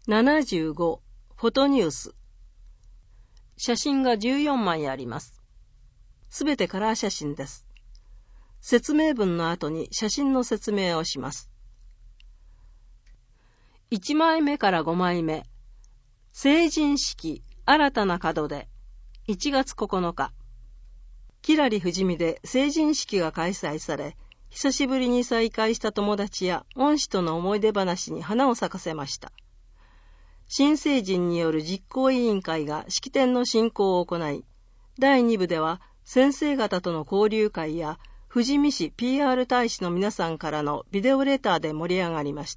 75、フォトニュース。写真が14枚あります。すべてカラー写真です。説明文の後に写真の説明をします。1枚目から5枚目。成人式新たな門出。1月9日。キラリ富士見で成人式が開催され、久しぶりに再会した友達や恩師との思い出話に花を咲かせました。新成人による実行委員会が式典の進行を行い、第2部では先生方との交流会や富士見市 PR 大使の皆さんからのビデオレターで盛り上がりました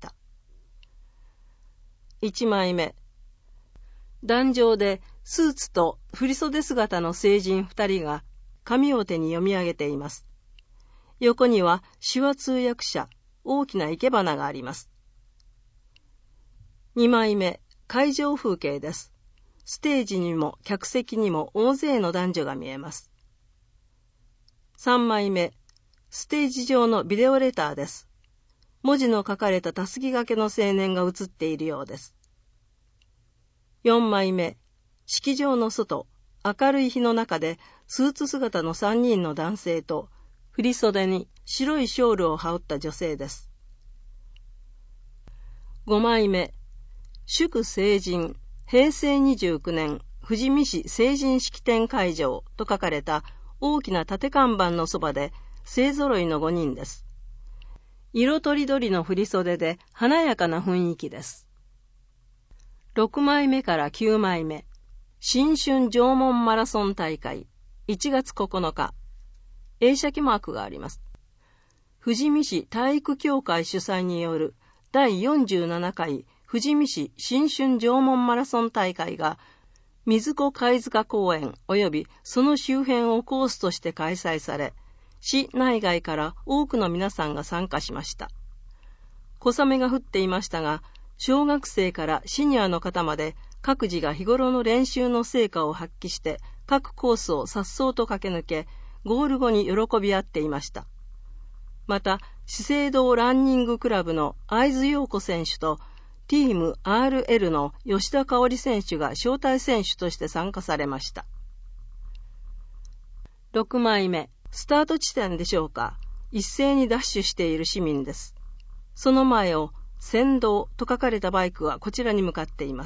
。1枚目。壇上でスーツと振袖姿の成人2人が紙を手に読み上げています。横には手話通訳者、大きな生け花があります。2枚目。会場風景です。ステージにも客席にも大勢の男女が見えます。3枚目。ステージ上のビデオレターです。文字の書かれたたすき掛けの青年が写っているようです。4枚目。式場の外、明るい日の中でスーツ姿の3人の男性と振袖に白いショールを羽織った女性です。5枚目。祝成人、平成29年、富士見市成人式典会場と書かれた大きな縦看板のそばで、勢ぞろいの5人です。色とりどりの振袖で華やかな雰囲気です。6枚目から9枚目、新春縄文マラソン大会、1月9日、映写機マークがあります。富士見市体育協会主催による第47回富士見市新春縄文マラソン大会が水子貝塚公園及びその周辺をコースとして開催され、市内外から多くの皆さんが参加しました。小雨が降っていましたが、小学生からシニアの方まで各自が日頃の練習の成果を発揮して各コースを颯爽と駆け抜け、ゴール後に喜び合っていました。また、資生堂ランニングクラブの会津陽子選手とチーム RL の吉田香織選手が招待選手として参加されました。6枚目、スタート地点でしょうか、一斉にダッシュしている市民です。その前を先導と書かれたバイクはこちらに向かっています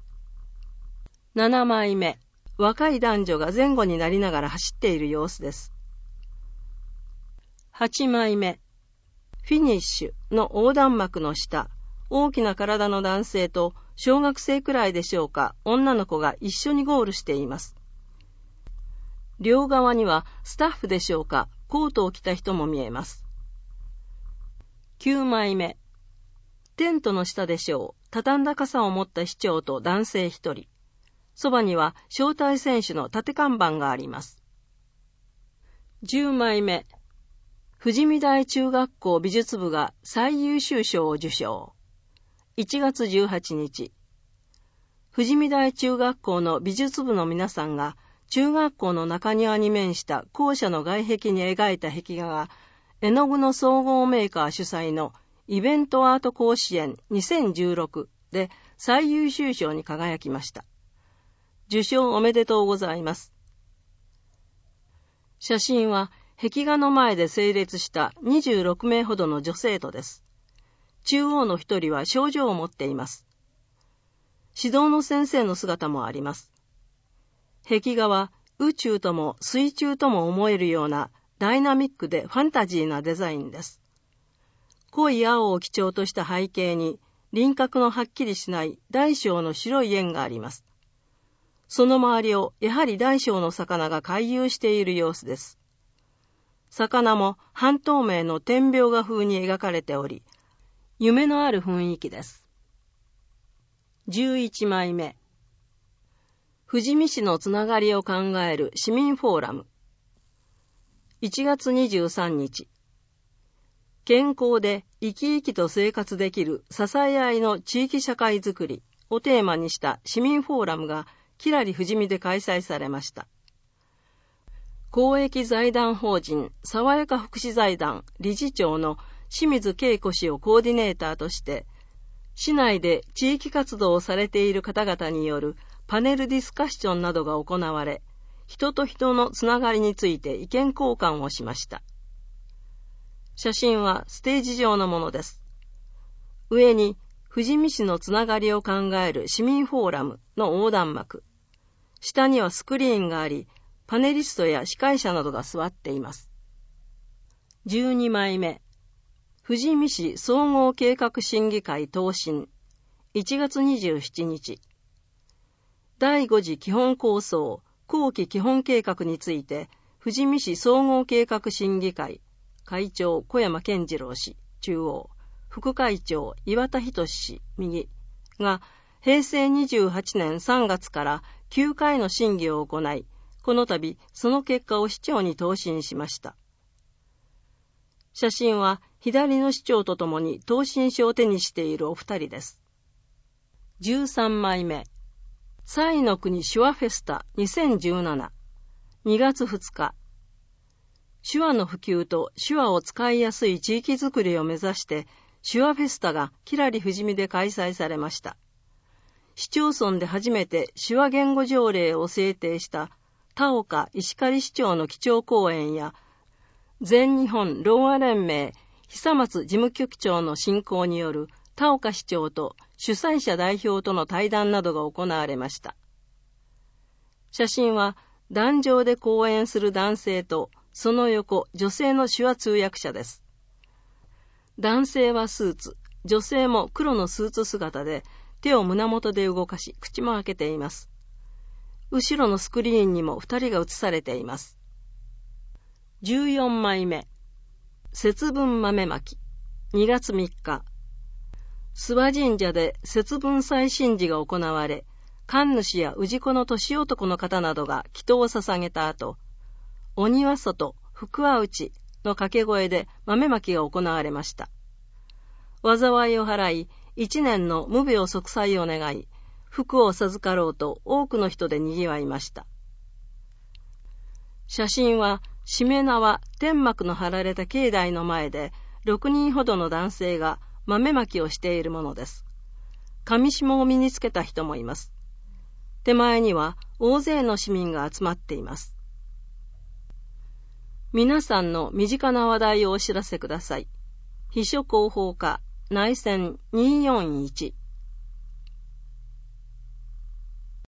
。7枚目、若い男女が前後になりながら走っている様子です。8枚目、フィニッシュの横断幕の下、大きな体の男性と小学生くらいでしょうか、女の子が一緒にゴールしています。両側にはスタッフでしょうか、コートを着た人も見えます。9枚目、テントの下でしょう、畳んだ傘を持った市長と男性1人。そばには招待選手の縦看板があります。10枚目、富士見台中学校美術部が最優秀賞を受賞。1月18日、富士見台中学校の美術部の皆さんが中学校の中庭に面した校舎の外壁に描いた壁画が絵の具の総合メーカー主催のイベントアート甲子園2016で最優秀賞に輝きました。受賞おめでとうございます。写真は壁画の前で整列した26名ほどの女生徒です。中央の一人は賞状を持っています。指導の先生の姿もあります。壁画は宇宙とも水中とも思えるようなダイナミックでファンタジーなデザインです。濃い青を基調とした背景に輪郭のはっきりしない大小の白い円があります。その周りをやはり大小の魚が回遊している様子です。魚も半透明の点描画風に描かれており、夢のある雰囲気です。11枚目、富士見市のつながりを考える市民フォーラム。1月23日、健康で生き生きと生活できる支え合いの地域社会づくりをテーマにした市民フォーラムがキラリ富士見で開催されました。公益財団法人爽やか福祉財団理事長の清水恵子氏をコーディネーターとして、 市内で地域活動をされている方々によるパネルディスカッションなどが行われ、人と人のつながりについて意見交換をしました。写真はステージ上のものです。上に富士見市のつながりを考える市民フォーラムの横断幕。下にはスクリーンがあり、パネリストや司会者などが座っています。12枚目。富士見市総合計画審議会答申。1月27日。第5次基本構想後期基本計画について、富士見市総合計画審議会会長小山健次郎氏中央、副会長岩田仁氏右が平成28年3月から9回の審議を行い、この度その結果を市長に答申しました。写真は左の市長とともに答申書を手にしているお二人です。13枚目。彩の国手話フェスタ2017 2月2日。手話の普及と手話を使いやすい地域づくりを目指して手話フェスタがきらり富士見で開催されました。市町村で初めて手話言語条例を制定した田岡石狩市長の基調講演や全日本ろうあ連盟久松事務局長の進行による田岡市長と主催者代表との対談などが行われました。写真は壇上で講演する男性とその横女性の手話通訳者です。男性はスーツ、女性も黒のスーツ姿で手を胸元で動かし口も開けています。後ろのスクリーンにも2人が映されています。14枚目。節分豆まき2月3日。諏訪神社で節分祭神事が行われ、神主や氏子の年男の方などが祈祷を捧げた後、鬼は外、福は内の掛け声で豆まきが行われました。災いを払い、一年の無病息災を願い、福を授かろうと多くの人で賑わいました。写真は、しめ縄、天幕の張られた境内の前で、6人ほどの男性が豆まきをしているものです。紙紐を身につけた人もいます。手前には大勢の市民が集まっています。皆さんの身近な話題をお知らせください。秘書広報課内線241